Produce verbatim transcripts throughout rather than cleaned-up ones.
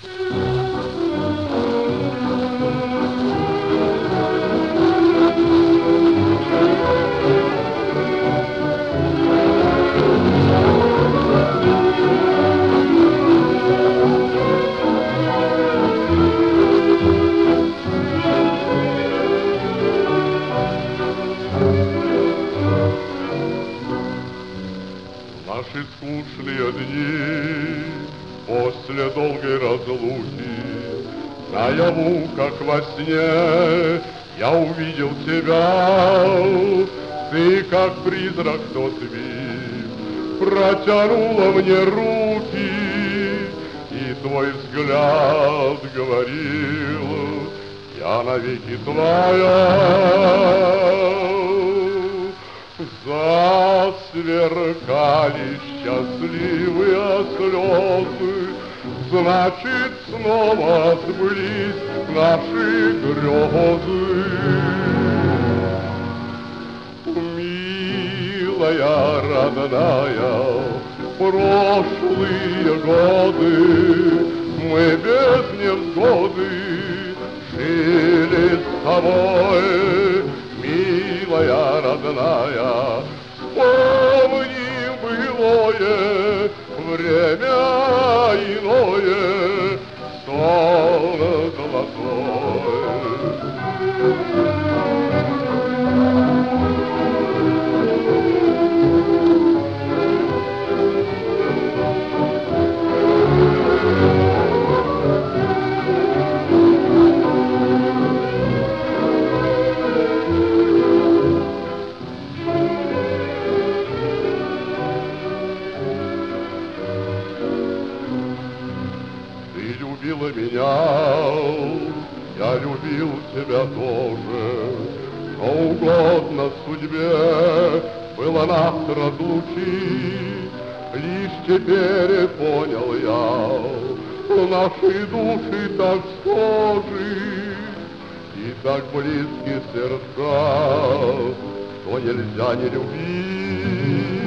Наши скучные дни после долгой разлуки, наяву, как во сне, я увидел тебя. Ты, как призрак тот миг, протянула мне руки, и твой взгляд говорил: я навеки твоя. Засверкали счастливые слезы, значит, снова сбылись наши грезы. Милая, родная, прошлые годы мы без невзгоды жили с тобой. Милая, родная, вспомни былое время иное, сон золотой. Любила меня, я любил тебя тоже, но угодно судьбе было нас разлучить. Лишь теперь понял я, наши души так схожи и так близки сердца, что нельзя не любить.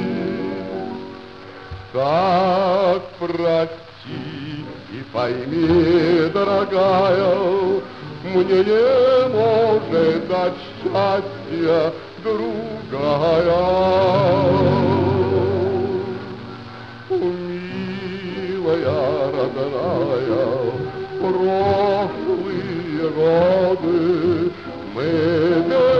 Так прости и пойми, дорогая, мне не может дать счастья другая. Милая, родная, прошлые годы мы